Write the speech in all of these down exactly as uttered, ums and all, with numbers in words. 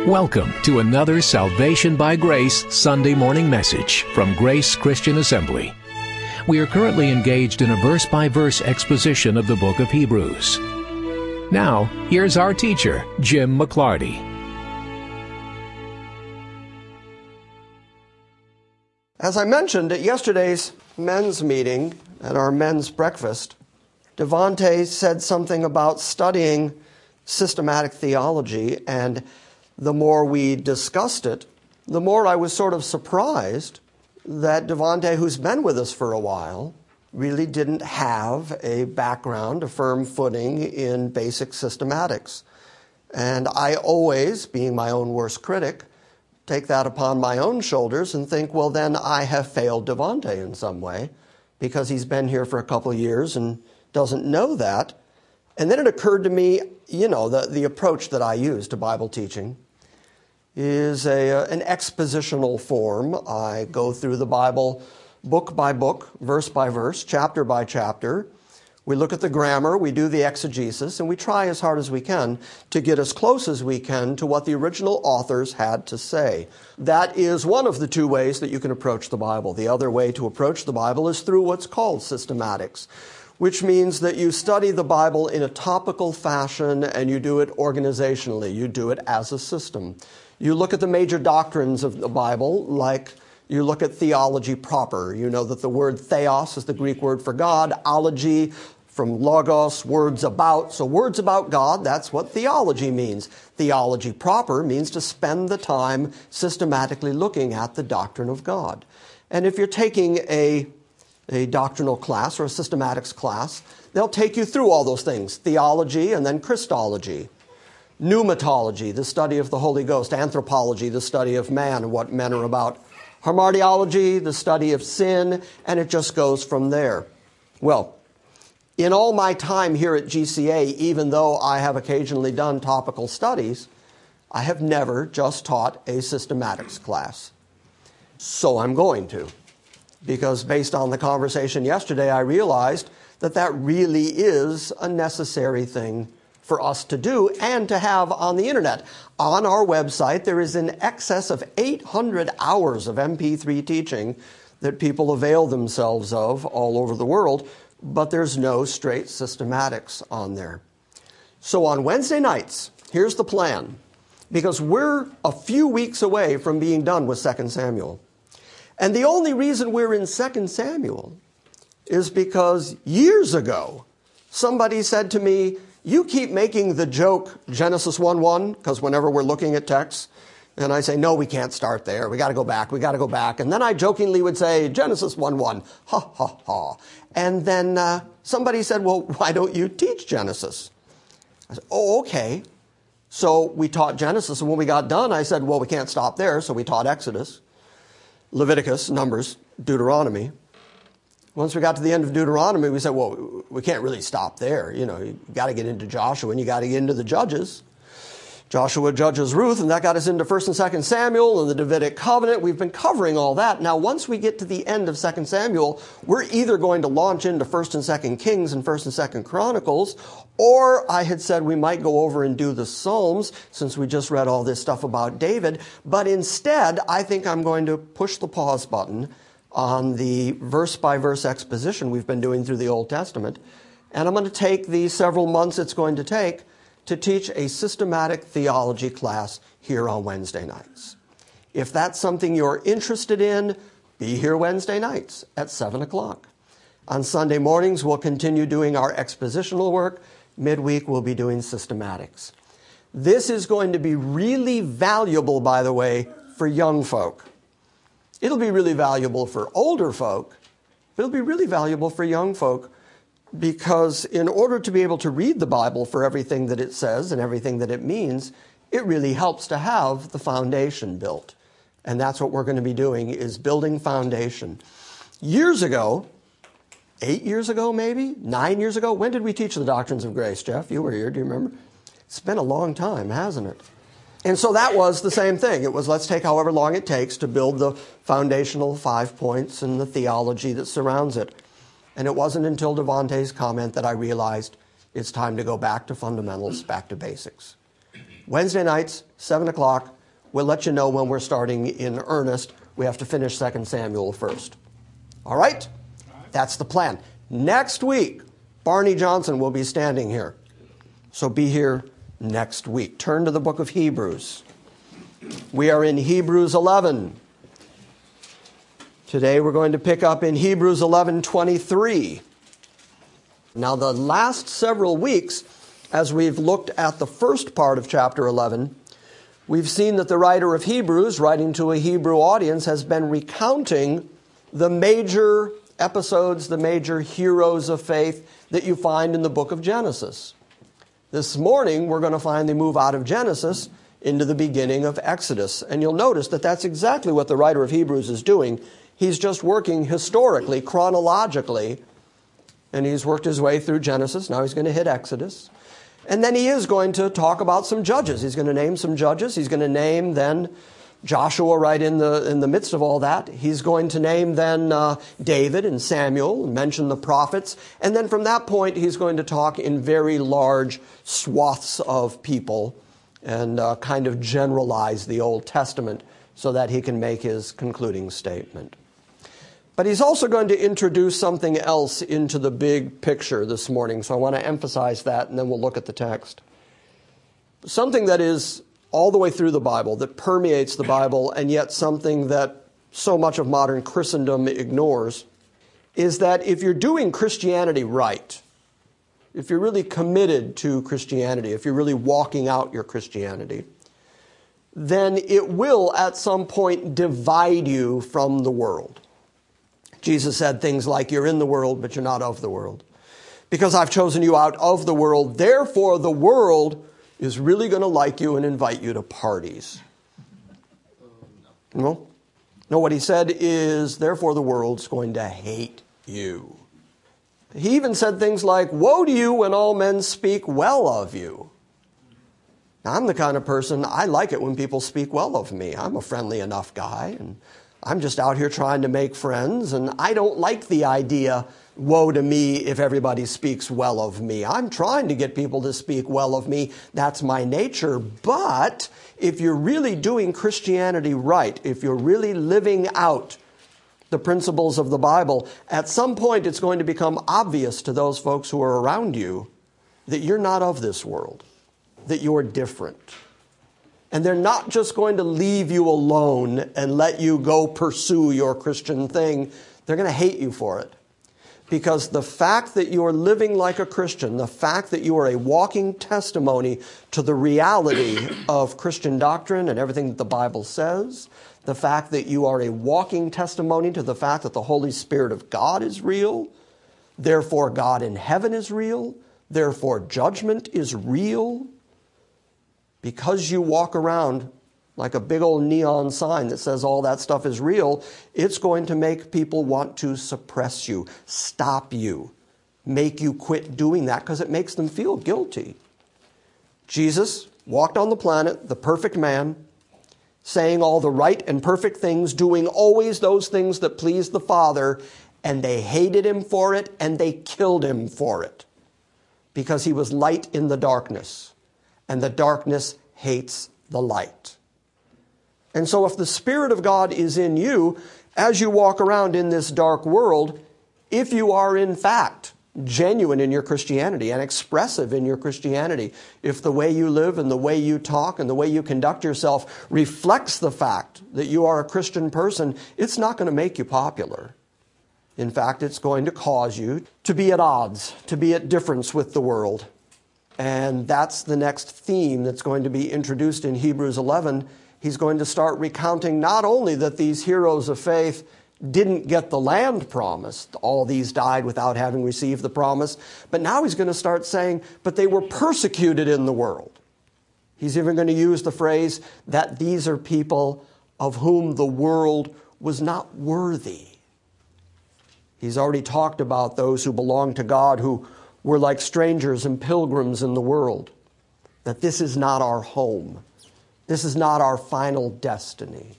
Welcome to another Salvation by Grace Sunday morning message from Grace Christian Assembly. We are currently engaged in a verse-by-verse exposition of the book of Hebrews. Now, here's our teacher, Jim McClarty. As I mentioned at yesterday's men's meeting, at our men's breakfast, Devontae said something about studying systematic theology, and the more we discussed it, the more I was sort of surprised that Devontae, who's been with us for a while, really didn't have a background, a firm footing in basic systematics. And I always, being my own worst critic, take that upon my own shoulders and think, well, then I have failed Devontae in some way because he's been here for a couple of years and doesn't know that. And then it occurred to me, you know, the, the approach that I use to Bible teaching is a, uh, an expositional form. I go through the Bible book by book, verse by verse, chapter by chapter. We look at the grammar, we do the exegesis, and we try as hard as we can to get as close as we can to what the original authors had to say. That is one of the two ways that you can approach the Bible. The other way to approach the Bible is through what's called systematics, which means that you study the Bible in a topical fashion and you do it organizationally. You do it as a system. You look at the major doctrines of the Bible, like you look at theology proper. You know that the word theos is the Greek word for God, ology from logos, words about. So words about God, that's what theology means. Theology proper means to spend the time systematically looking at the doctrine of God. And if you're taking a, a doctrinal class or a systematics class, they'll take you through all those things, theology and then Christology. Pneumatology, the study of the Holy Ghost. Anthropology, the study of man and what men are about. Hamartiology, the study of sin, and it just goes from there. Well, in all my time here at G C A, even though I have occasionally done topical studies, I have never just taught a systematics class. So I'm going to, because based on the conversation yesterday, I realized that that really is a necessary thing for us to do and to have on the internet. On our website, there is in excess of eight hundred hours of M P three teaching that people avail themselves of all over the world, but there's no straight systematics on there. So on Wednesday nights, here's the plan, because we're a few weeks away from being done with Second Samuel. And the only reason we're in Second Samuel is because years ago, somebody said to me, you keep making the joke Genesis one one, because whenever we're looking at texts, and I say, no, we can't start there. We got to go back. We got to go back. And then I jokingly would say, Genesis one one, ha, ha, ha. And then uh, somebody said, well, why don't you teach Genesis? I said, oh, okay. So we taught Genesis, and when we got done, I said, well, we can't stop there. So we taught Exodus, Leviticus, Numbers, Deuteronomy. Once we got to the end of Deuteronomy, we said, well, we can't really stop there. You know, you got to get into Joshua and you got to get into the Judges. Joshua judges Ruth, and that got us into First and Second Samuel and the Davidic covenant. We've been covering all that. Now, once we get to the end of Second Samuel, we're either going to launch into First and Second Kings and First and Second Chronicles, or I had said we might go over and do the Psalms, since we just read all this stuff about David. But instead, I think I'm going to push the pause button on the verse-by-verse exposition we've been doing through the Old Testament. And I'm going to take the several months it's going to take to teach a systematic theology class here on Wednesday nights. If that's something you're interested in, be here Wednesday nights at seven o'clock. On Sunday mornings, we'll continue doing our expositional work. Midweek, we'll be doing systematics. This is going to be really valuable, by the way, for young folk. It'll be really valuable for older folk, but it'll be really valuable for young folk, because in order to be able to read the Bible for everything that it says and everything that it means, it really helps to have the foundation built. And that's what we're going to be doing, is building foundation. Years ago, eight years ago maybe, nine years ago, when did we teach the doctrines of grace, Jeff? You were here, do you remember? It's been a long time, hasn't it? And so that was the same thing. It was, let's take however long it takes to build the foundational five points and the theology that surrounds it. And it wasn't until Devontae's comment that I realized it's time to go back to fundamentals, back to basics. Wednesday nights, seven o'clock. We'll let you know when we're starting in earnest. We have to finish Second Samuel first. All right? That's the plan. Next week, Barney Johnson will be standing here. So be here next week. Turn to the book of Hebrews. We are in Hebrews eleven. Today we're going to pick up in Hebrews eleven twenty-three. Now the last several weeks, as we've looked at the first part of chapter eleven, we've seen that the writer of Hebrews, writing to a Hebrew audience, has been recounting the major episodes, the major heroes of faith that you find in the book of Genesis. This morning, we're going to finally move out of Genesis into the beginning of Exodus. And you'll notice that that's exactly what the writer of Hebrews is doing. He's just working historically, chronologically, and he's worked his way through Genesis. Now he's going to hit Exodus. And then he is going to talk about some judges. He's going to name some judges. He's going to name then Joshua right in the in the midst of all that. He's going to name then uh, David and Samuel, and mention the prophets. And then from that point, he's going to talk in very large swaths of people and uh, kind of generalize the Old Testament so that he can make his concluding statement. But he's also going to introduce something else into the big picture this morning. So I want to emphasize that, and then we'll look at the text. Something that is all the way through the Bible, that permeates the Bible, and yet something that so much of modern Christendom ignores, is that if you're doing Christianity right, if you're really committed to Christianity, if you're really walking out your Christianity, then it will at some point divide you from the world. Jesus said things like, you're in the world, but you're not of the world. Because I've chosen you out of the world, therefore the world is really going to like you and invite you to parties. No? No, what he said is, therefore the world's going to hate you. He even said things like, woe to you when all men speak well of you. Now, I'm the kind of person, I like it when people speak well of me. I'm a friendly enough guy, and I'm just out here trying to make friends, and I don't like the idea, woe to me if everybody speaks well of me. I'm trying to get people to speak well of me. That's my nature. But if you're really doing Christianity right, if you're really living out the principles of the Bible, at some point it's going to become obvious to those folks who are around you that you're not of this world, that you're different. And they're not just going to leave you alone and let you go pursue your Christian thing. They're going to hate you for it. Because the fact that you are living like a Christian, the fact that you are a walking testimony to the reality of Christian doctrine and everything that the Bible says, the fact that you are a walking testimony to the fact that the Holy Spirit of God is real, therefore God in heaven is real, therefore judgment is real, because you walk around like a big old neon sign that says all that stuff is real, it's going to make people want to suppress you, stop you, make you quit doing that because it makes them feel guilty. Jesus walked on the planet, the perfect man, saying all the right and perfect things, doing always those things that pleased the Father, and they hated him for it and they killed him for it because he was light in the darkness. And the darkness hates the light. And so if the Spirit of God is in you, as you walk around in this dark world, if you are in fact genuine in your Christianity and expressive in your Christianity, if the way you live and the way you talk and the way you conduct yourself reflects the fact that you are a Christian person, it's not going to make you popular. In fact, it's going to cause you to be at odds, to be at difference with the world. And that's the next theme that's going to be introduced in Hebrews eleven. He's going to start recounting not only that these heroes of faith didn't get the land promised, all these died without having received the promise, but now he's going to start saying, but they were persecuted in the world. He's even going to use the phrase that these are people of whom the world was not worthy. He's already talked about those who belong to God who we're like strangers and pilgrims in the world, that this is not our home. This is not our final destiny.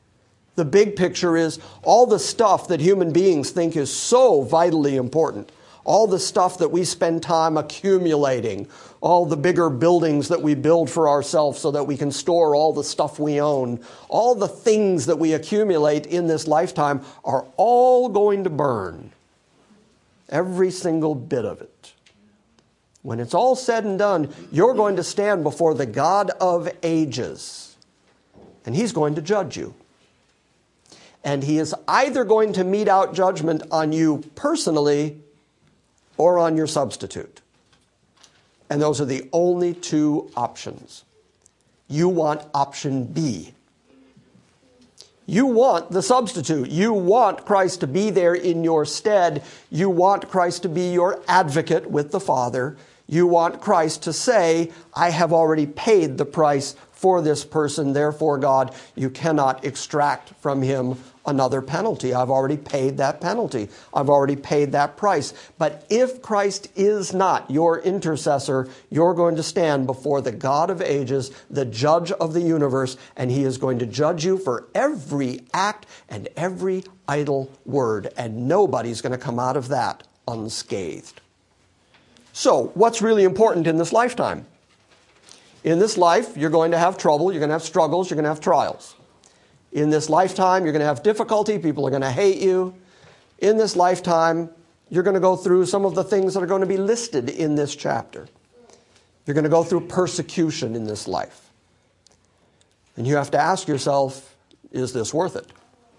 The big picture is all the stuff that human beings think is so vitally important, all the stuff that we spend time accumulating, all the bigger buildings that we build for ourselves so that we can store all the stuff we own, all the things that we accumulate in this lifetime are all going to burn. Every single bit of it. When it's all said and done, you're going to stand before the God of ages, and He's going to judge you. And He is either going to mete out judgment on you personally or on your substitute. And those are the only two options. You want option B. You want the substitute. You want Christ to be there in your stead. You want Christ to be your advocate with the Father. You want Christ to say, I have already paid the price for this person. Therefore, God, you cannot extract from him another penalty. I've already paid that penalty. I've already paid that price. But if Christ is not your intercessor, you're going to stand before the God of ages, the judge of the universe, and He is going to judge you for every act and every idle word. And nobody's going to come out of that unscathed. So, what's really important in this lifetime? In this life, you're going to have trouble, you're going to have struggles, you're going to have trials. In this lifetime, you're going to have difficulty, people are going to hate you. In this lifetime, you're going to go through some of the things that are going to be listed in this chapter. You're going to go through persecution in this life. And you have to ask yourself, is this worth it?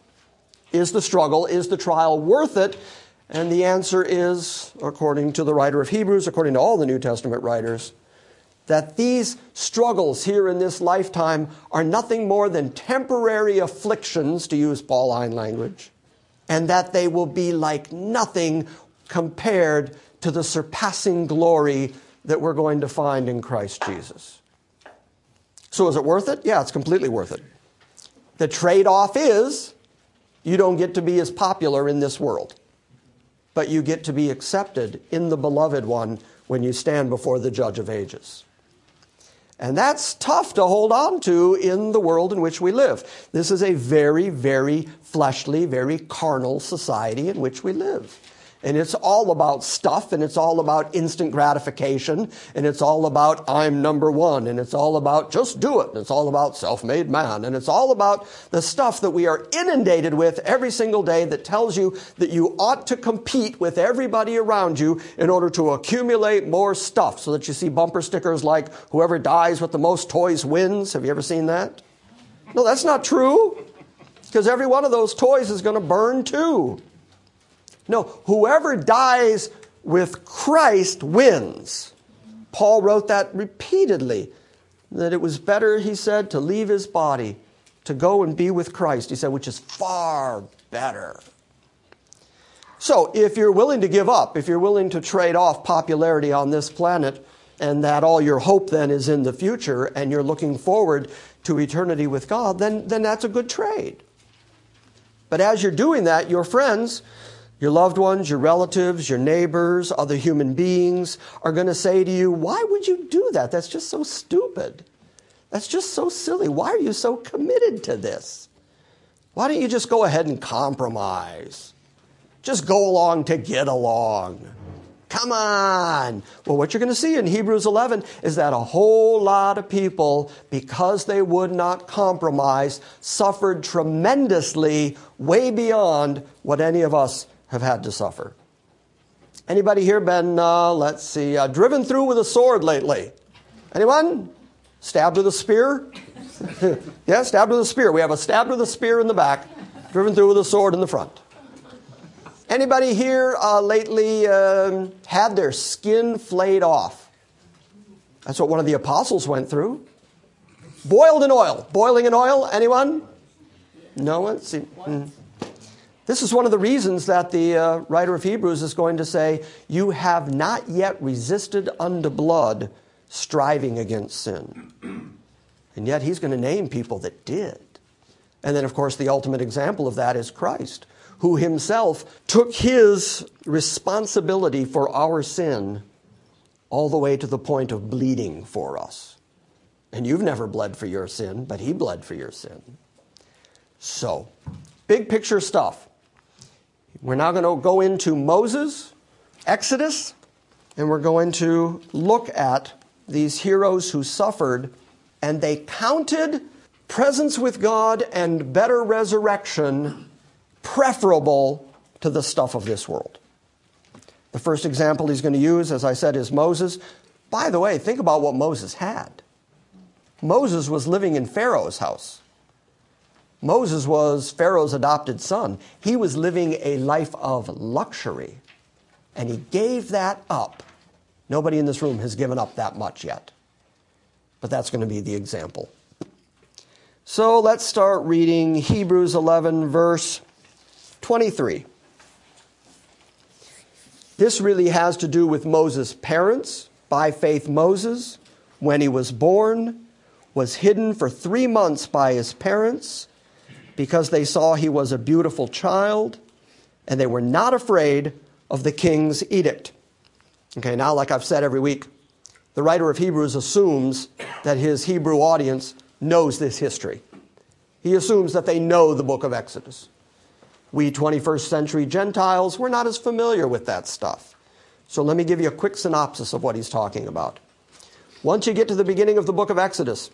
Is the struggle, is the trial worth it? And the answer is, according to the writer of Hebrews, according to all the New Testament writers, that these struggles here in this lifetime are nothing more than temporary afflictions, to use Pauline language, and that they will be like nothing compared to the surpassing glory that we're going to find in Christ Jesus. So is it worth it? Yeah, it's completely worth it. The trade-off is you don't get to be as popular in this world, but you get to be accepted in the beloved one when you stand before the judge of ages. And that's tough to hold on to in the world in which we live. This is a very, very fleshly, very carnal society in which we live. And it's all about stuff, and it's all about instant gratification, and it's all about I'm number one, and it's all about just do it, and it's all about self-made man, and it's all about the stuff that we are inundated with every single day that tells you that you ought to compete with everybody around you in order to accumulate more stuff, so that you see bumper stickers like whoever dies with the most toys wins. Have you ever seen that? No, that's not true, because every one of those toys is going to burn too. No, whoever dies with Christ wins. Paul wrote that repeatedly, that it was better, he said, to leave his body, to go and be with Christ, he said, which is far better. So if you're willing to give up, if you're willing to trade off popularity on this planet, and that all your hope then is in the future, and you're looking forward to eternity with God, then, then that's a good trade. But as you're doing that, your friends, your loved ones, your relatives, your neighbors, other human beings are going to say to you, why would you do that? That's just so stupid. That's just so silly. Why are you so committed to this? Why don't you just go ahead and compromise? Just go along to get along. Come on. Well, what you're going to see in Hebrews eleven is that a whole lot of people, because they would not compromise, suffered tremendously, way beyond what any of us have had to suffer. Anybody here been, uh, let's see, uh, driven through with a sword lately? Anyone? Stabbed with a spear? Yeah, stabbed with a spear. We have a stabbed with a spear in the back, driven through with a sword in the front. Anybody here uh, lately uh, had their skin flayed off? That's what one of the apostles went through. Boiled in oil. Boiling in oil, anyone? No one? See, mm. This is one of the reasons that the uh, writer of Hebrews is going to say, you have not yet resisted unto blood, striving against sin. And yet he's going to name people that did. And then, of course, the ultimate example of that is Christ, who himself took his responsibility for our sin all the way to the point of bleeding for us. And you've never bled for your sin, but he bled for your sin. So, big picture stuff. We're now going to go into Moses Exodus, and we're going to look at these heroes who suffered, and they counted presence with God and better resurrection preferable to the stuff of this world. The first example he's going to use, as I said, is Moses. By the way, think about what Moses had. Moses was living in Pharaoh's house. Moses was Pharaoh's adopted son. He was living a life of luxury, and he gave that up. Nobody in this room has given up that much yet, but that's going to be the example. So let's start reading Hebrews eleven, verse twenty-three. This really has to do with Moses' parents. By faith, Moses, when he was born, was hidden for three months by his parents because they saw he was a beautiful child, and they were not afraid of the king's edict. Okay, now, like I've said every week, the writer of Hebrews assumes that his Hebrew audience knows this history. He assumes that they know the book of Exodus. We twenty-first century Gentiles, we're not as familiar with that stuff. So let me give you a quick synopsis of what he's talking about. Once you get to the beginning of the book of Exodus,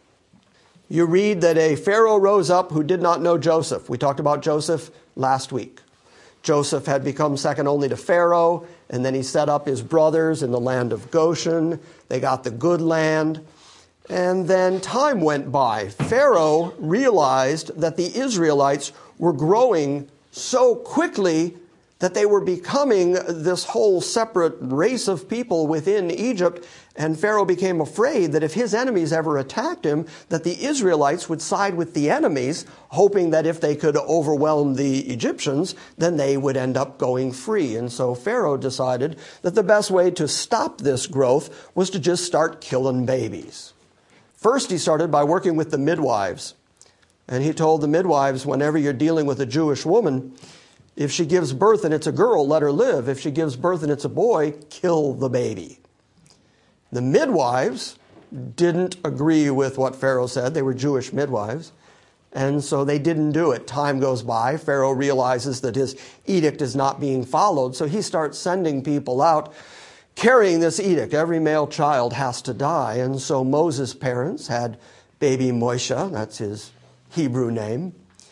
you read that a Pharaoh rose up who did not know Joseph. We talked about Joseph last week. Joseph had become second only to Pharaoh, and then he set up his brothers in the land of Goshen. They got the good land. And then time went by. Pharaoh realized that the Israelites were growing so quickly that they were becoming this whole separate race of people within Egypt. And Pharaoh became afraid that if his enemies ever attacked him, that the Israelites would side with the enemies, hoping that if they could overwhelm the Egyptians, then they would end up going free. And so Pharaoh decided that the best way to stop this growth was to just start killing babies. First, he started by working with the midwives. And he told the midwives, whenever you're dealing with a Jewish woman, if she gives birth and it's a girl, let her live. If she gives birth and it's a boy, kill the baby. The midwives didn't agree with what Pharaoh said. They were Jewish midwives. And so they didn't do it. Time goes by. Pharaoh realizes that his edict is not being followed. So he starts sending people out carrying this edict. Every male child has to die. And so Moses' parents had baby Moshe, that's his Hebrew name,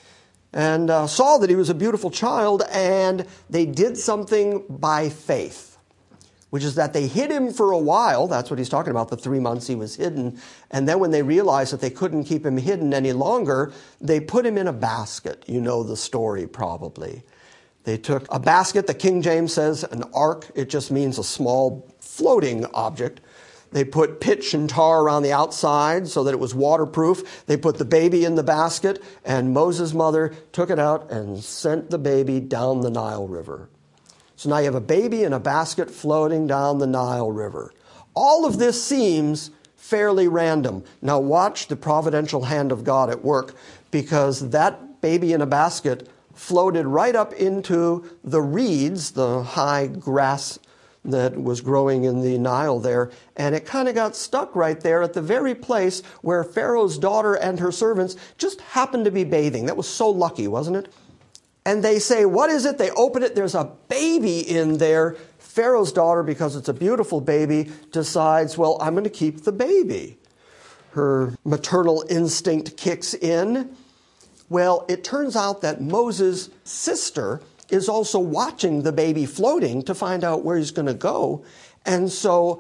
and uh, saw that he was a beautiful child, and they did something by faith, which is that they hid him for a while. That's what he's talking about, the three months he was hidden. And then when they realized that they couldn't keep him hidden any longer, they put him in a basket. You know the story probably. They took a basket. The King James says an ark. It just means a small floating object. They put pitch and tar around the outside so that it was waterproof. They put the baby in the basket, and Moses' mother took it out and sent the baby down the Nile River. So now you have a baby in a basket floating down the Nile River. All of this seems fairly random. Now watch the providential hand of God at work, because that baby in a basket floated right up into the reeds, the high grass that was growing in the Nile there, and it kind of got stuck right there at the very place where Pharaoh's daughter and her servants just happened to be bathing. That was so lucky, wasn't it? And they say, what is it? They open it, there's a baby in there. Pharaoh's daughter, because it's a beautiful baby, decides, well, I'm going to keep the baby. Her maternal instinct kicks in. Well, it turns out that Moses' sister is also watching the baby floating to find out where he's going to go. And so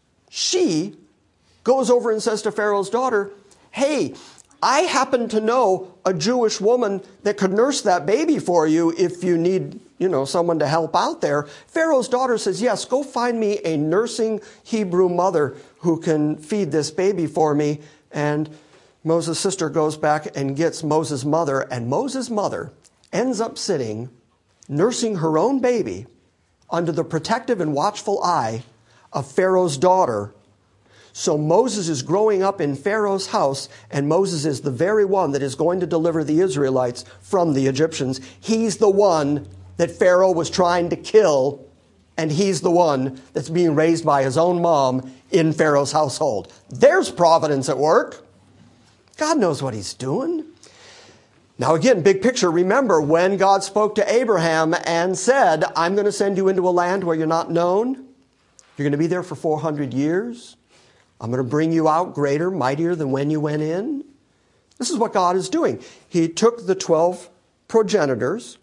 she goes over and says to Pharaoh's daughter, hey, I happen to know a Jewish woman that could nurse that baby for you if you need, you know, someone to help out there. Pharaoh's daughter says, yes, go find me a nursing Hebrew mother who can feed this baby for me. And Moses' sister goes back and gets Moses' mother, and Moses' mother ends up sitting nursing her own baby under the protective and watchful eye of Pharaoh's daughter. So Moses is growing up in Pharaoh's house, and Moses is the very one that is going to deliver the Israelites from the Egyptians. He's the one that Pharaoh was trying to kill, and he's the one that's being raised by his own mom in Pharaoh's household. There's providence at work. God knows what he's doing. Now again, big picture, remember when God spoke to Abraham and said, I'm going to send you into a land where you're not known. You're going to be there for four hundred years. I'm going to bring you out greater, mightier than when you went in. This is what God is doing. He took the twelve progenitors.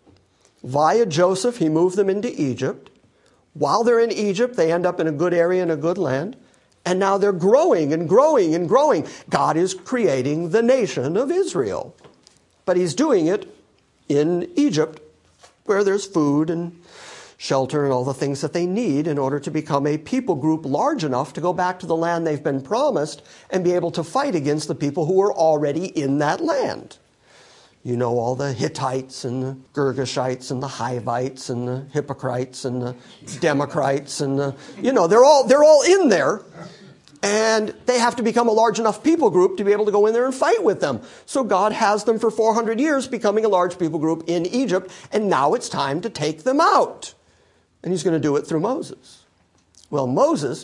Via Joseph, he moved them into Egypt. While they're in Egypt, they end up in a good area and a good land. And now they're growing and growing and growing. God is creating the nation of Israel. But he's doing it in Egypt, where there's food and shelter and all the things that they need in order to become a people group large enough to go back to the land they've been promised and be able to fight against the people who are already in that land. You know, all the Hittites and the Girgashites and the Hivites and the Hypocrites and the Democrites and the, you know, they're all, they're all in there. And they have to become a large enough people group to be able to go in there and fight with them. So God has them for four hundred years becoming a large people group in Egypt, and now it's time to take them out. And he's going to do it through Moses. Well, Moses,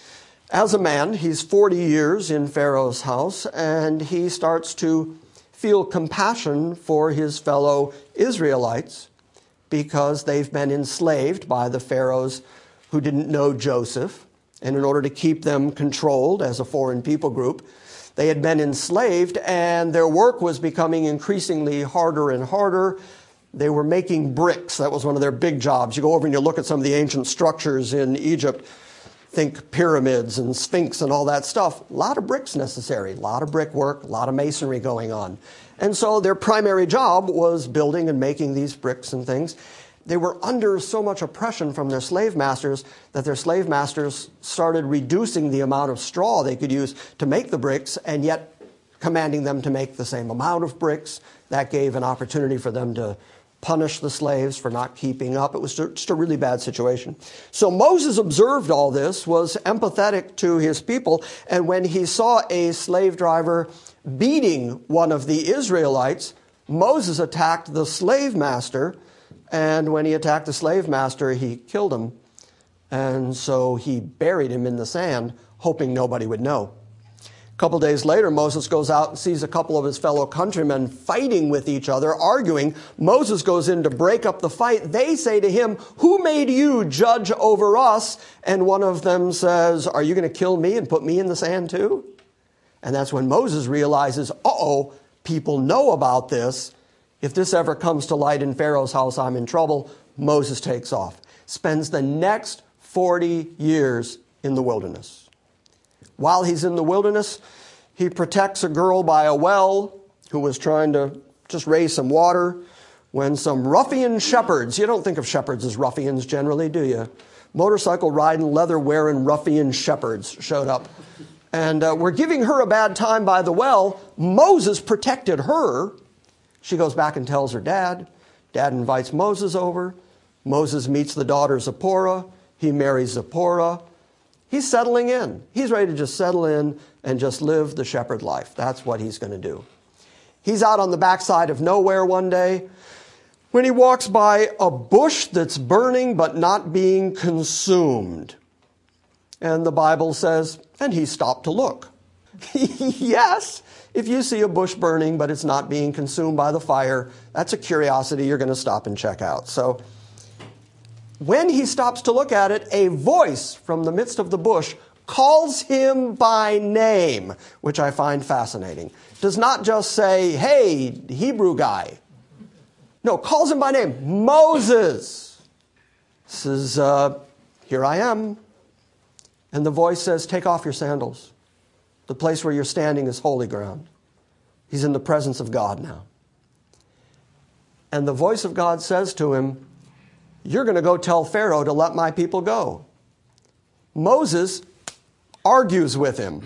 as a man, he's forty years in Pharaoh's house, and he starts to feel compassion for his fellow Israelites because they've been enslaved by the pharaohs who didn't know Joseph. And in order to keep them controlled as a foreign people group, they had been enslaved, and their work was becoming increasingly harder and harder. They were making bricks. That was one of their big jobs. You go over and you look at some of the ancient structures in Egypt, think pyramids and sphinx and all that stuff. A lot of bricks necessary, a lot of brickwork, a lot of masonry going on. And so their primary job was building and making these bricks and things. They were under so much oppression from their slave masters that their slave masters started reducing the amount of straw they could use to make the bricks, and yet commanding them to make the same amount of bricks. That gave an opportunity for them to punish the slaves for not keeping up. It was just a really bad situation. So Moses observed all this, was empathetic to his people, and when he saw a slave driver beating one of the Israelites, Moses attacked the slave master. And when he attacked the slave master, he killed him. And so he buried him in the sand, hoping nobody would know. A couple days later, Moses goes out and sees a couple of his fellow countrymen fighting with each other, arguing. Moses goes in to break up the fight. They say to him, "Who made you judge over us?" And one of them says, "Are you going to kill me and put me in the sand too?" And that's when Moses realizes, uh-oh, people know about this. If this ever comes to light in Pharaoh's house, I'm in trouble. Moses takes off. Spends the next forty years in the wilderness. While he's in the wilderness, he protects a girl by a well who was trying to just raise some water when some ruffian shepherds, you don't think of shepherds as ruffians generally, do you? Motorcycle riding, leather wearing ruffian shepherds showed up. And uh, were giving her a bad time by the well. Moses protected her. She goes back and tells her dad. Dad invites Moses over. Moses meets the daughter Zipporah. He marries Zipporah. He's settling in. He's ready to just settle in and just live the shepherd life. That's what he's going to do. He's out on the backside of nowhere one day when he walks by a bush that's burning but not being consumed. And the Bible says, and he stopped to look. Yes. If you see a bush burning, but it's not being consumed by the fire, that's a curiosity you're going to stop and check out. So when he stops to look at it, a voice from the midst of the bush calls him by name, which I find fascinating. Does not just say, "Hey, Hebrew guy." No, calls him by name. Moses. Says, uh, "Here I am." And the voice says, "Take off your sandals. The place where you're standing is holy ground." He's in the presence of God now. And the voice of God says to him, "You're going to go tell Pharaoh to let my people go." Moses argues with him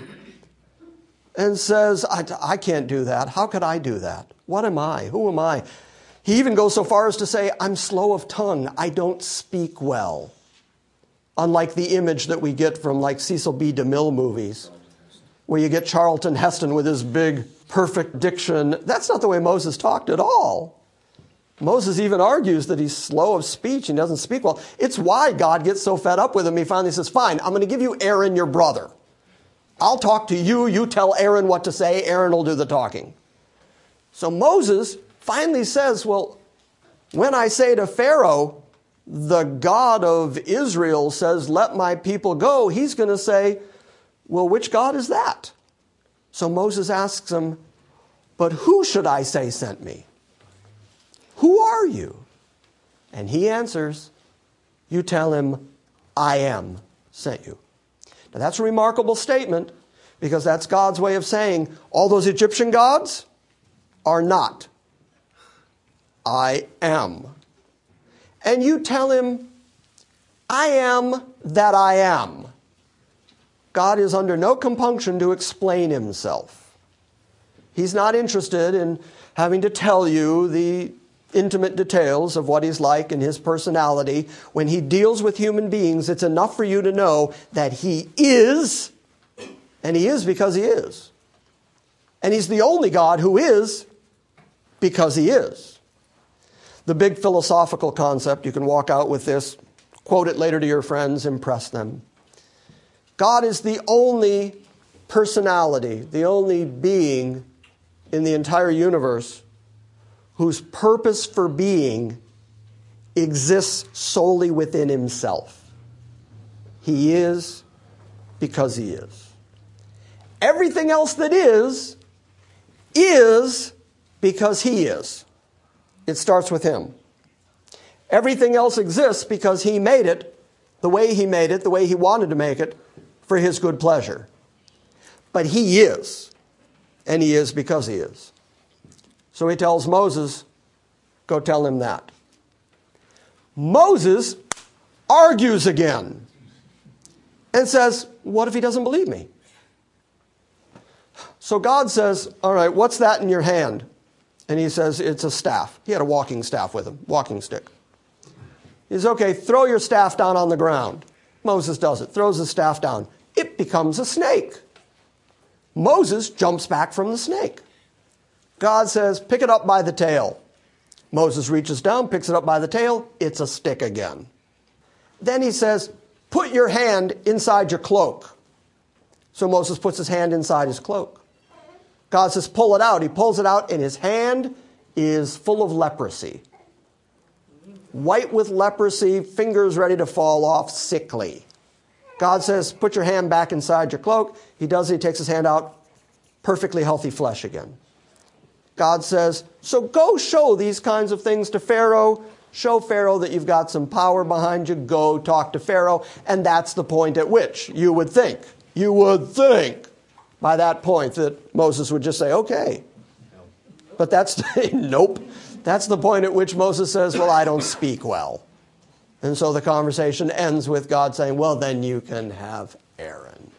and says, I, I can't do that. How could I do that? What am I? Who am I? He even goes so far as to say, "I'm slow of tongue. I don't speak well." Unlike the image that we get from like Cecil B. DeMille movies, where you get Charlton Heston with his big, perfect diction. That's not the way Moses talked at all. Moses even argues that he's slow of speech and doesn't speak well. It's why God gets so fed up with him. He finally says, "Fine, I'm going to give you Aaron, your brother. I'll talk to you. You tell Aaron what to say. Aaron will do the talking." So Moses finally says, well, when I say to Pharaoh, the God of Israel says, let my people go, he's going to say, well, which God is that? So Moses asks him, but who should I say sent me? Who are you? And he answers, you tell him, I am sent you. Now that's a remarkable statement, because that's God's way of saying all those Egyptian gods are not. I am. And you tell him, I am that I am. God is under no compunction to explain himself. He's not interested in having to tell you the intimate details of what he's like and his personality. When he deals with human beings, it's enough for you to know that he is, and he is because he is. And he's the only God who is because he is. The big philosophical concept, you can walk out with this, quote it later to your friends, impress them. God is the only personality, the only being in the entire universe whose purpose for being exists solely within himself. He is because he is. Everything else that is, is because he is. It starts with him. Everything else exists because he made it the way he made it, the way he wanted to make it, for his good pleasure. But he is, and he is because he is. So he tells Moses, go tell him that. Moses argues again and says, what if he doesn't believe me? So God says, all right, what's that in your hand? And he says, it's a staff. He had a walking staff with him, walking stick. He says, okay, throw your staff down on the ground. Moses does it, throws his staff down. It becomes a snake. Moses jumps back from the snake. God says, pick it up by the tail. Moses reaches down, picks it up by the tail. It's a stick again. Then he says, put your hand inside your cloak. So Moses puts his hand inside his cloak. God says, pull it out. He pulls it out, and his hand is full of leprosy. White with leprosy, fingers ready to fall off, sickly. God says, put your hand back inside your cloak. He does it. He takes his hand out, perfectly healthy flesh again. God says, so go show these kinds of things to Pharaoh. Show Pharaoh that you've got some power behind you. Go talk to Pharaoh. And that's the point at which you would think, you would think by that point that Moses would just say, okay. But that's, nope. That's the point at which Moses says, well, I don't speak well. And so the conversation ends with God saying, well, then you can have Aaron.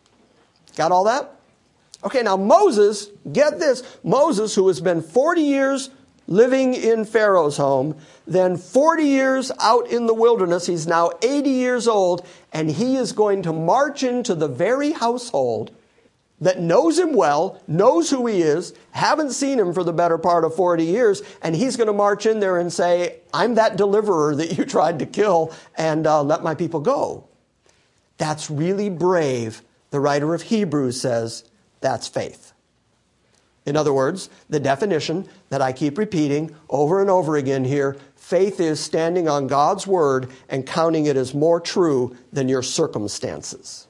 Got all that? Okay, now Moses, get this, Moses, who has been forty years living in Pharaoh's home, then forty years out in the wilderness, he's now eighty years old, and he is going to march into the very household that knows him well, knows who he is, haven't seen him for the better part of forty years, and he's going to march in there and say, I'm that deliverer that you tried to kill, and uh, let my people go. That's really brave. The writer of Hebrews says, that's faith. In other words, the definition that I keep repeating over and over again here, faith is standing on God's word and counting it as more true than your circumstances.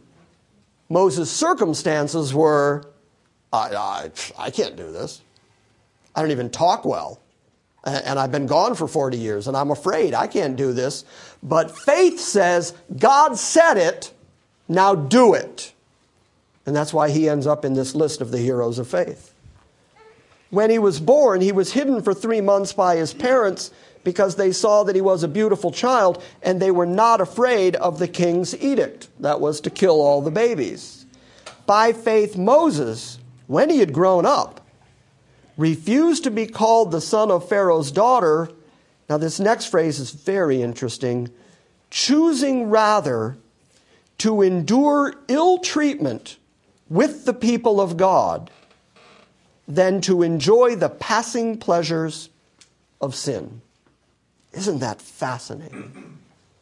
Moses' circumstances were, I, I, I can't do this. I don't even talk well. And I've been gone for forty years, and I'm afraid I can't do this. But faith says, God said it, now do it. And that's why he ends up in this list of the heroes of faith. When he was born, he was hidden for three months by his parents because they saw that he was a beautiful child, and they were not afraid of the king's edict. That was to kill all the babies. By faith, Moses, when he had grown up, refused to be called the son of Pharaoh's daughter. Now this next phrase is very interesting. Choosing rather to endure ill treatment with the people of God than to enjoy the passing pleasures of sin. Isn't that fascinating?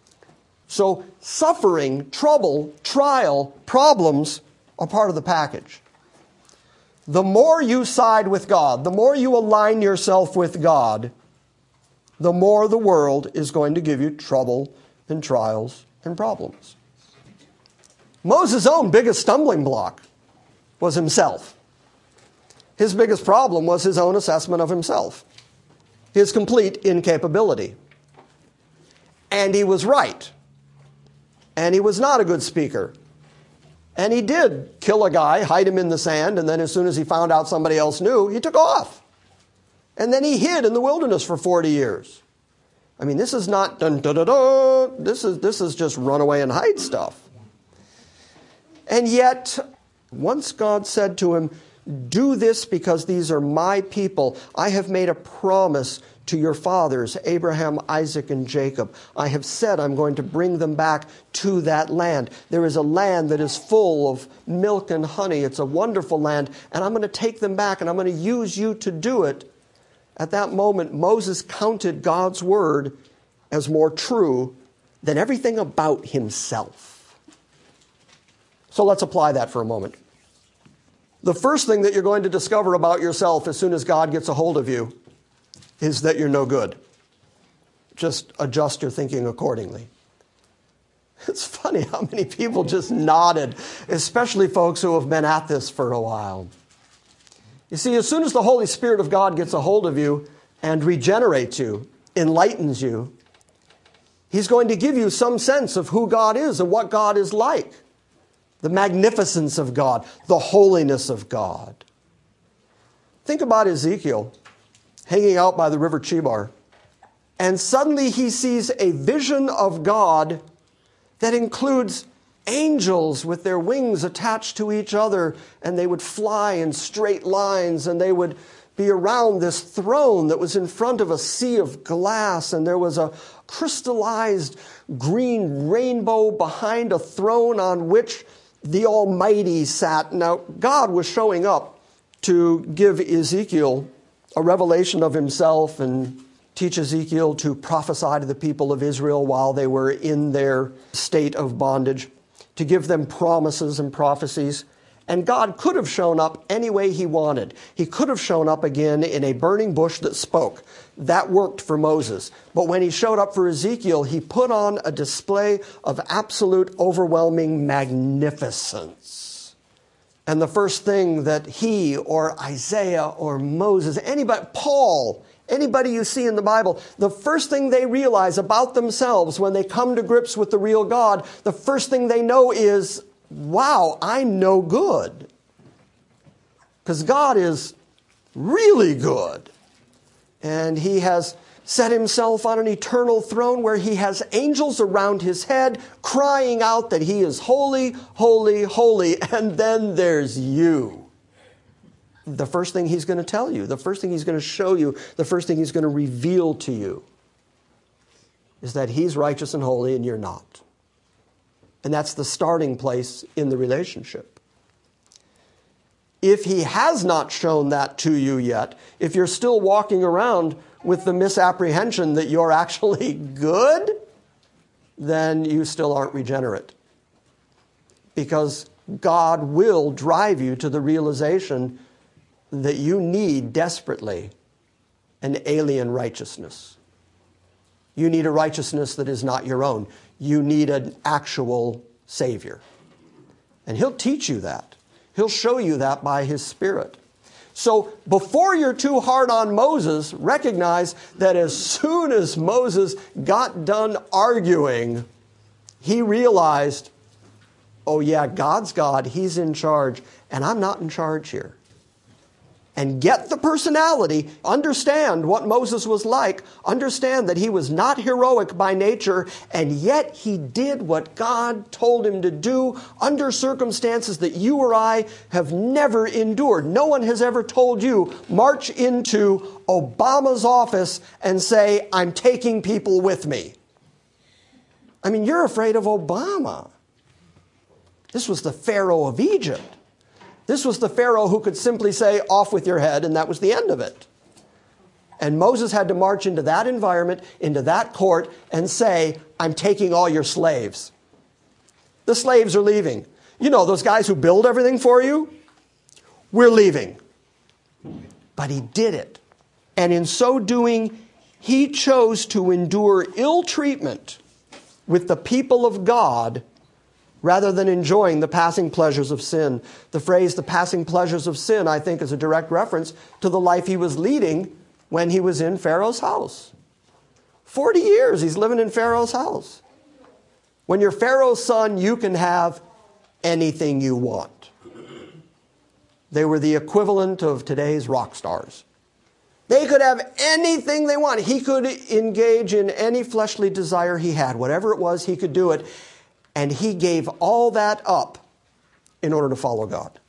So suffering, trouble, trial, problems are part of the package. the more you side with God, the more you align yourself with God, the more the world is going to give you trouble and trials and problems. Moses' own biggest stumbling block was himself. His biggest problem was his own assessment of himself, his complete incapability. And he was right. And he was not a good speaker. And he did kill a guy, hide him in the sand, and then as soon as he found out somebody else knew, he took off. And then he hid in the wilderness for forty years. I mean, this is not dun dun dun dun. This is this is just run away and hide stuff. And yet, once God said to him, "Do this because these are my people. I have made a promise to your fathers, Abraham, Isaac, and Jacob. I have said I'm going to bring them back to that land. There is a land that is full of milk and honey. It's a wonderful land, and I'm going to take them back, and I'm going to use you to do it." At that moment, Moses counted God's word as more true than everything about himself. So let's apply that for a moment. The first thing that you're going to discover about yourself as soon as God gets a hold of you is that you're no good. Just adjust your thinking accordingly. It's funny how many people just nodded, especially folks who have been at this for a while. You see, as soon as the Holy Spirit of God gets a hold of you and regenerates you, enlightens you, He's going to give you some sense of who God is and what God is like. The magnificence of God, the holiness of God. Think about Ezekiel hanging out by the river Chebar. And suddenly he sees a vision of God that includes angels with their wings attached to each other, and they would fly in straight lines, and they would be around this throne that was in front of a sea of glass, and there was a crystallized green rainbow behind a throne on which the Almighty sat. Now, God was showing up to give Ezekiel a revelation of himself and teach Ezekiel to prophesy to the people of Israel while they were in their state of bondage, to give them promises and prophecies. And God could have shown up any way he wanted. He could have shown up again in a burning bush that spoke. That worked for Moses. But when he showed up for Ezekiel, he put on a display of absolute, overwhelming magnificence. And the first thing that he or Isaiah or Moses, anybody, Paul, anybody you see in the Bible, the first thing they realize about themselves when they come to grips with the real God, the first thing they know is, wow, I'm no good. Because God is really good. And he has set himself on an eternal throne where he has angels around his head crying out that he is holy, holy, holy. And then there's you. The first thing he's going to tell you, the first thing he's going to show you, the first thing he's going to reveal to you is that he's righteous and holy and you're not. And that's the starting place in the relationship. If he has not shown that to you yet, if you're still walking around with the misapprehension that you're actually good, then you still aren't regenerate. Because God will drive you to the realization that you need desperately an alien righteousness. You need a righteousness that is not your own. You need an actual Savior. And he'll teach you that. He'll show you that by his Spirit. So before you're too hard on Moses, recognize that as soon as Moses got done arguing, he realized, oh yeah, God's God, he's in charge, and I'm not in charge here. And get the personality, understand what Moses was like, understand that he was not heroic by nature, and yet he did what God told him to do under circumstances that you or I have never endured. No one has ever told you, march into Obama's office and say, I'm taking people with me. I mean, you're afraid of Obama. This was the Pharaoh of Egypt. This was the Pharaoh who could simply say, off with your head, and that was the end of it. And Moses had to march into that environment, into that court, and say, I'm taking all your slaves. The slaves are leaving. You know, those guys who build everything for you? we're leaving. But he did it. And in so doing, he chose to endure ill treatment with the people of God rather than enjoying the passing pleasures of sin. The phrase, the passing pleasures of sin, I think is a direct reference to the life he was leading when he was in Pharaoh's house. Forty years he's living in Pharaoh's house. When you're Pharaoh's son, you can have anything you want. They were the equivalent of today's rock stars. They could have anything they wanted. He could engage in any fleshly desire he had. Whatever it was, he could do it. And he gave all that up in order to follow God.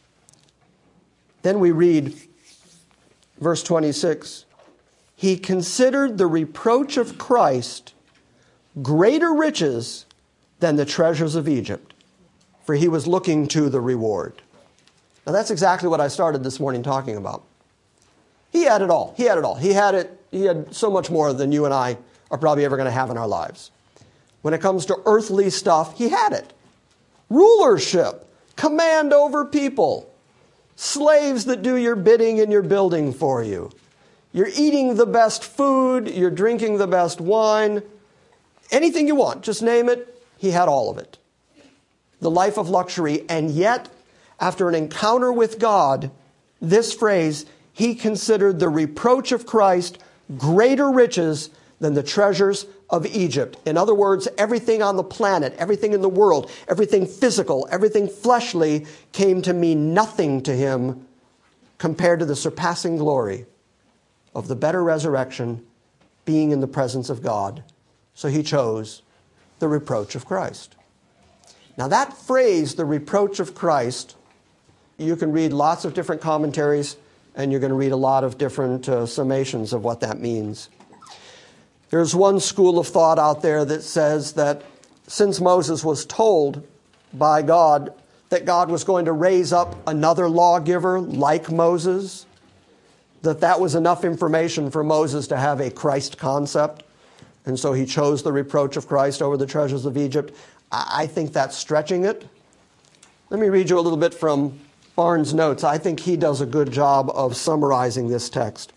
Then we read verse twenty-six. He considered the reproach of Christ greater riches than the treasures of Egypt, for he was looking to the reward. Now that's exactly what I started this morning talking about. He had it all. He had it all. He had it. He had so much more than you and I are probably ever going to have in our lives. When it comes to earthly stuff, he had it. Rulership, command over people, slaves that do your bidding and your building for you. You're eating the best food, you're drinking the best wine, anything you want, just name it, he had all of it. The life of luxury, and yet, after an encounter with God, this phrase, he considered the reproach of Christ greater riches than the treasures of Egypt. In other words, everything on the planet, everything in the world, everything physical, everything fleshly came to mean nothing to him compared to the surpassing glory of the better resurrection, being in the presence of God. So he chose the reproach of Christ. Now that phrase, the reproach of Christ, you can read lots of different commentaries and you're going to read a lot of different uh, summations of what that means. There's one school of thought out there that says that since Moses was told by God that God was going to raise up another lawgiver like Moses, that that was enough information for Moses to have a Christ concept. And so he chose the reproach of Christ over the treasures of Egypt. I think that's stretching it. Let me read you a little bit from Barnes' notes. I think he does a good job of summarizing this text.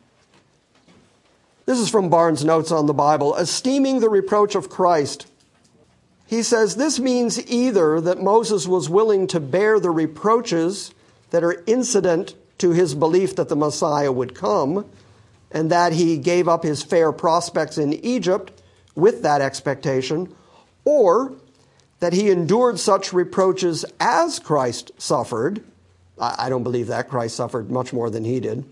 This is from Barnes' notes on the Bible. Esteeming the reproach of Christ. He says, this means either that Moses was willing to bear the reproaches that are incident to his belief that the Messiah would come, and that he gave up his fair prospects in Egypt with that expectation, or that he endured such reproaches as Christ suffered. I don't believe that. Christ suffered much more than he did.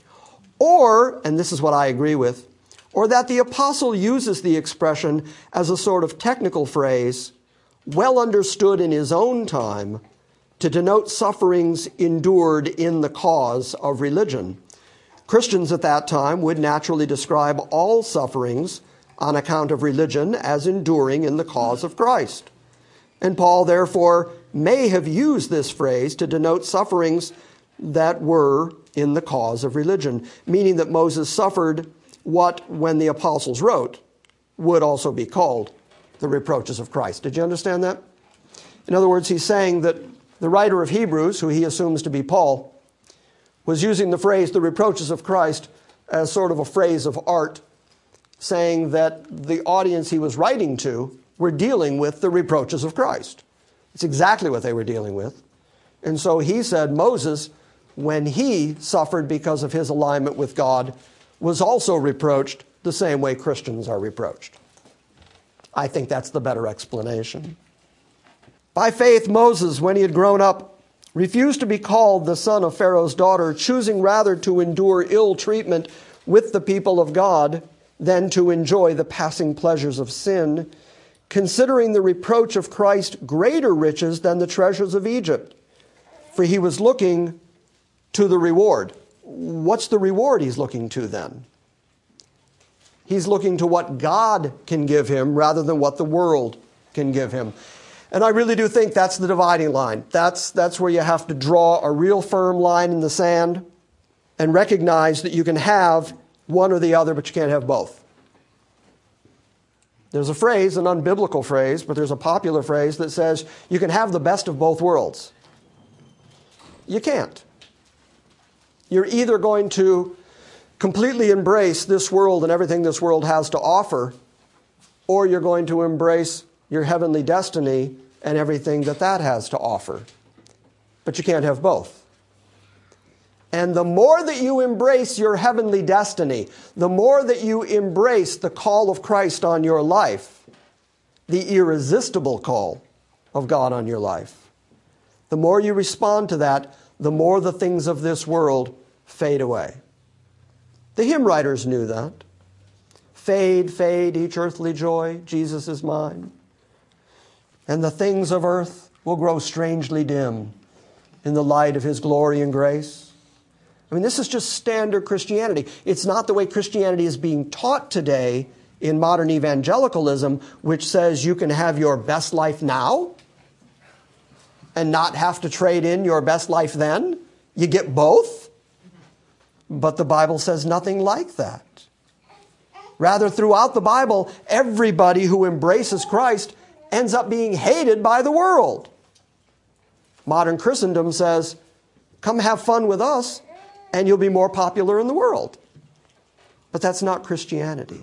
Or, and this is what I agree with, or that the apostle uses the expression as a sort of technical phrase, well understood in his own time, to denote sufferings endured in the cause of religion. Christians at that time would naturally describe all sufferings on account of religion as enduring in the cause of Christ. And Paul, therefore, may have used this phrase to denote sufferings that were in the cause of religion, meaning that Moses suffered what, when the apostles wrote, would also be called the reproaches of Christ. Did you understand that? In other words, he's saying that the writer of Hebrews, who he assumes to be Paul, was using the phrase, the reproaches of Christ, as sort of a phrase of art, saying that the audience he was writing to were dealing with the reproaches of Christ. It's exactly what they were dealing with. And so he said Moses, when he suffered because of his alignment with God, was also reproached the same way Christians are reproached. I think that's the better explanation. By faith, Moses, when he had grown up, refused to be called the son of Pharaoh's daughter, choosing rather to endure ill treatment with the people of God than to enjoy the passing pleasures of sin, considering the reproach of Christ greater riches than the treasures of Egypt. For he was looking to the reward. What's the reward he's looking to then? He's looking to what God can give him rather than what the world can give him. And I really do think that's the dividing line. That's, that's where you have to draw a real firm line in the sand and recognize that you can have one or the other, but you can't have both. There's a phrase, an unbiblical phrase, but there's a popular phrase that says you can have the best of both worlds. You can't. You're either going to completely embrace this world and everything this world has to offer, or you're going to embrace your heavenly destiny and everything that that has to offer. But you can't have both. And the more that you embrace your heavenly destiny, the more that you embrace the call of Christ on your life, the irresistible call of God on your life, the more you respond to that, the more the things of this world fade away. The hymn writers knew that. Fade, fade, each earthly joy, Jesus is mine. And the things of earth will grow strangely dim in the light of His glory and grace. I mean, this is just standard Christianity. It's not the way Christianity is being taught today in modern evangelicalism, which says you can have your best life now and not have to trade in your best life then. You get both. But the Bible says nothing like that. Rather, throughout the Bible, everybody who embraces Christ ends up being hated by the world. Modern Christendom says, come have fun with us and you'll be more popular in the world. But that's not Christianity.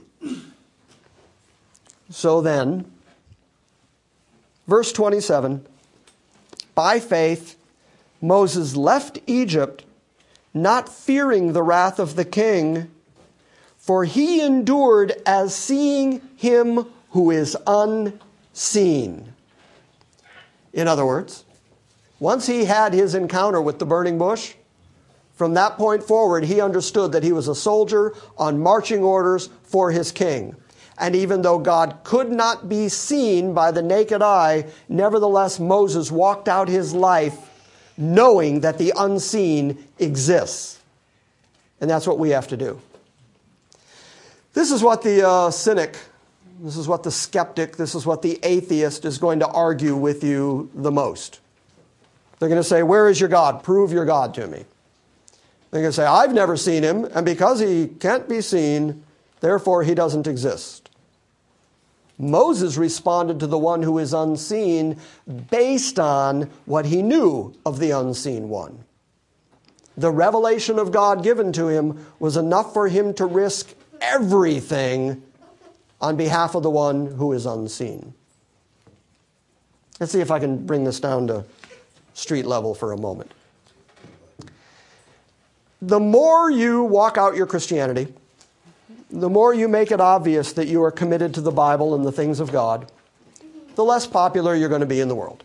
So then, verse twenty-seven, by faith, Moses left Egypt, not fearing the wrath of the king, for he endured as seeing him who is unseen. In other words, once he had his encounter with the burning bush, from that point forward, he understood that he was a soldier on marching orders for his king. And even though God could not be seen by the naked eye, nevertheless Moses walked out his life knowing that the unseen exists. And that's what we have to do. This is what the uh, cynic, this is what the skeptic, this is what the atheist is going to argue with you the most. They're going to say, where is your God? Prove your God to me. They're going to say, I've never seen him, and because he can't be seen, therefore he doesn't exist. Moses responded to the one who is unseen based on what he knew of the unseen one. The revelation of God given to him was enough for him to risk everything on behalf of the one who is unseen. Let's see if I can bring this down to street level for a moment. The more you walk out your Christianity, the more you make it obvious that you are committed to the Bible and the things of God, the less popular you're going to be in the world.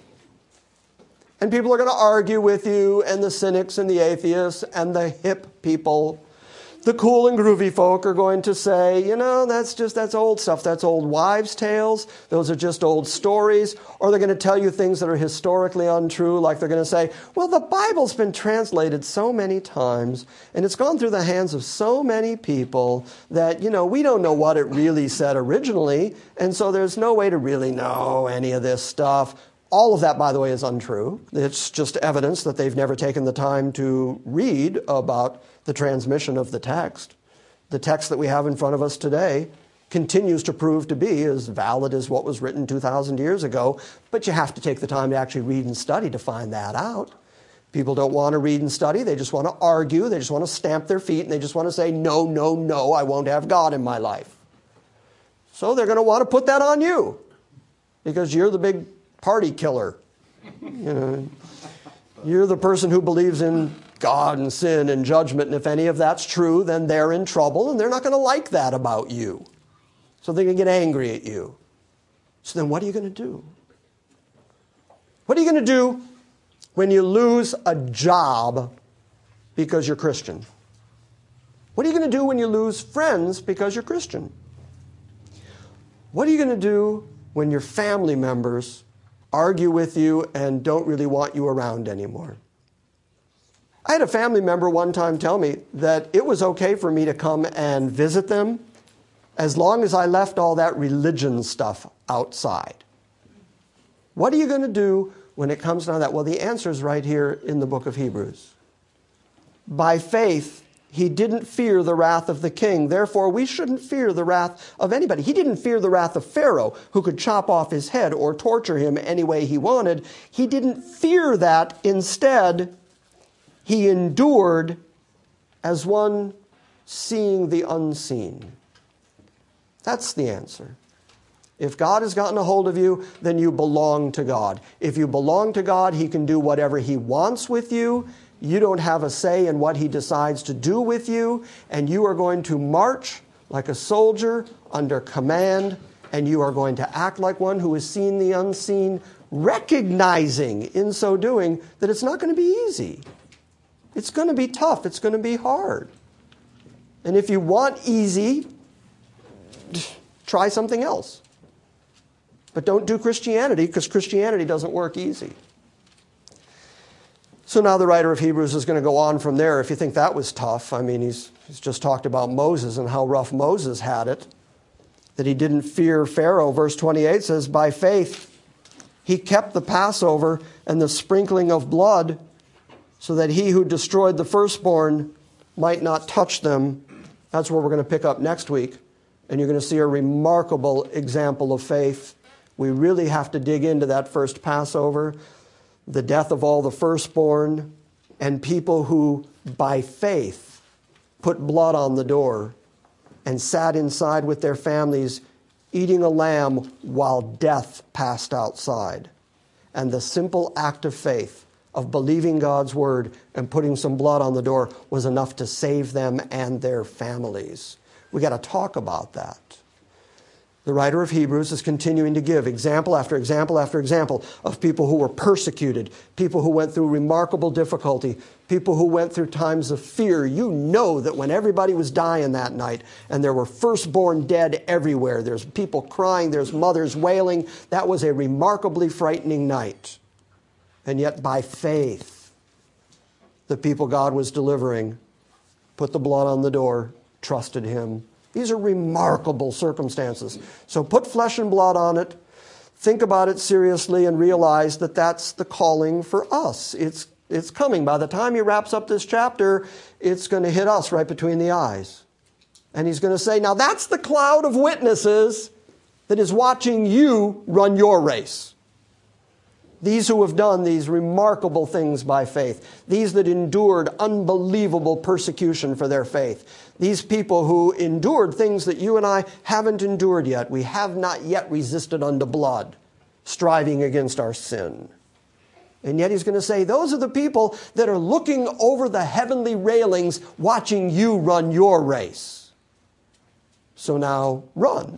And people are going to argue with you, and the cynics and the atheists and the hip people, the cool and groovy folk are going to say, you know, that's just, that's old stuff. That's old wives' tales. Those are just old stories. Or they're going to tell you things that are historically untrue, like they're going to say, well, the Bible's been translated so many times, and it's gone through the hands of so many people that, you know, we don't know what it really said originally, and so there's no way to really know any of this stuff. All of that, by the way, is untrue. It's just evidence that they've never taken the time to read about the transmission of the text. The text that we have in front of us today continues to prove to be as valid as what was written two thousand years ago, but you have to take the time to actually read and study to find that out. People don't want to read and study. They just want to argue. They just want to stamp their feet, and they just want to say, no, no, no, I won't have God in my life. So they're going to want to put that on you because you're the big party killer. You know, you're the person who believes in God and sin and judgment, and if any of that's true, then they're in trouble, and they're not going to like that about you. So they're going to get angry at you. So then what are you going to do? What are you going to do when you lose a job because you're Christian? What are you going to do when you lose friends because you're Christian? What are you going to do when your family members argue with you and don't really want you around anymore? I had a family member one time tell me that it was okay for me to come and visit them as long as I left all that religion stuff outside. What are you going to do when it comes down to that? Well, the answer is right here in the book of Hebrews. By faith, he didn't fear the wrath of the king. Therefore, we shouldn't fear the wrath of anybody. He didn't fear the wrath of Pharaoh, who could chop off his head or torture him any way he wanted. He didn't fear that. Instead, he endured as one seeing the unseen? That's the answer. If God has gotten a hold of you, then you belong to God. If you belong to God, He can do whatever He wants with you. You don't have a say in what He decides to do with you, and you are going to march like a soldier under command, and you are going to act like one who has seen the unseen, recognizing in so doing that it's not going to be easy. It's going to be tough. It's going to be hard. And if you want easy, try something else. But don't do Christianity, because Christianity doesn't work easy. So now the writer of Hebrews is going to go on from there. If you think that was tough, I mean, he's, he's just talked about Moses and how rough Moses had it, that he didn't fear Pharaoh. Verse twenty-eight says, by faith he kept the Passover and the sprinkling of blood, so that he who destroyed the firstborn might not touch them. That's where we're going to pick up next week. And you're going to see a remarkable example of faith. We really have to dig into that first Passover, the death of all the firstborn, and people who, by faith, put blood on the door and sat inside with their families, eating a lamb while death passed outside. And the simple act of faith of believing God's word and putting some blood on the door was enough to save them and their families. We got to talk about that. The writer of Hebrews is continuing to give example after example after example of people who were persecuted, people who went through remarkable difficulty, people who went through times of fear. You know that when everybody was dying that night and there were firstborn dead everywhere, there's people crying, there's mothers wailing, that was a remarkably frightening night. And yet by faith, the people God was delivering put the blood on the door, trusted Him. These are remarkable circumstances. So put flesh and blood on it, think about it seriously, and realize that that's the calling for us. It's, it's coming. By the time he wraps up this chapter, it's going to hit us right between the eyes. And he's going to say, now that's the cloud of witnesses that is watching you run your race. These who have done these remarkable things by faith. These that endured unbelievable persecution for their faith. These people who endured things that you and I haven't endured yet. We have not yet resisted unto blood, striving against our sin. And yet he's going to say, those are the people that are looking over the heavenly railings, watching you run your race. So now run.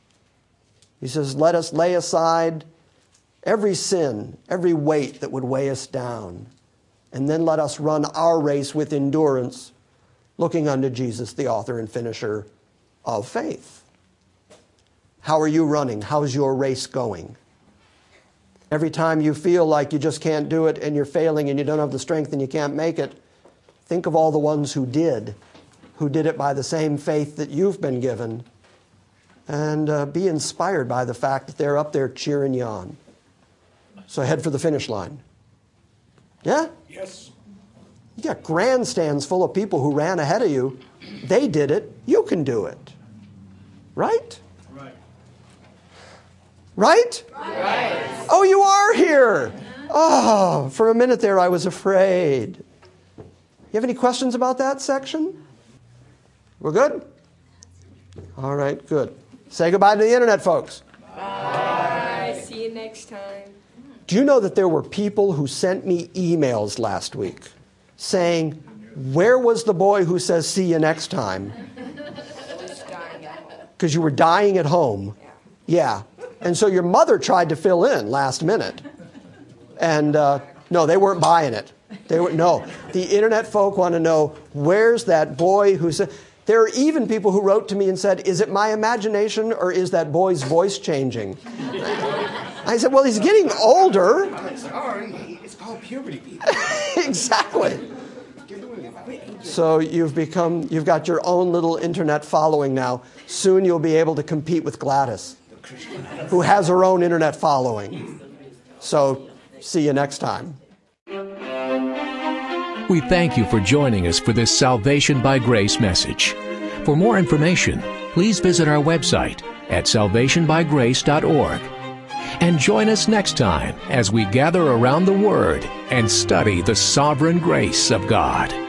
He says, let us lay aside every sin, every weight that would weigh us down. And then let us run our race with endurance, looking unto Jesus, the author and finisher of faith. How are you running? How's your race going? Every time you feel like you just can't do it and you're failing and you don't have the strength and you can't make it, think of all the ones who did, who did it by the same faith that you've been given, and uh, be inspired by the fact that they're up there cheering you on. So head for the finish line. Yeah? Yes. You got grandstands full of people who ran ahead of you. They did it. You can do it. Right? Right. Right? Right. Oh, you are here. Oh, for a minute there I was afraid. You have any questions about that section? We're good? All right, good. Say goodbye to the internet, folks. Bye. See you next time. Do you know that there were people who sent me emails last week saying, where was the boy who says, see you next time? Because you were dying at home. Yeah. And so your mother tried to fill in last minute. And uh, no, they weren't buying it. They were no. The internet folk want to know, where's that boy who said... There are even people who wrote to me and said, is it my imagination or is that boy's voice changing? I said, well, he's getting older. I'm sorry. It's called puberty, people. Exactly. So you've become, you've got your own little internet following now. Soon you'll be able to compete with Gladys, who has her own internet following. So see you next time. We thank you for joining us for this Salvation by Grace message. For more information, please visit our website at salvation by grace dot org. And join us next time as we gather around the Word and study the sovereign grace of God.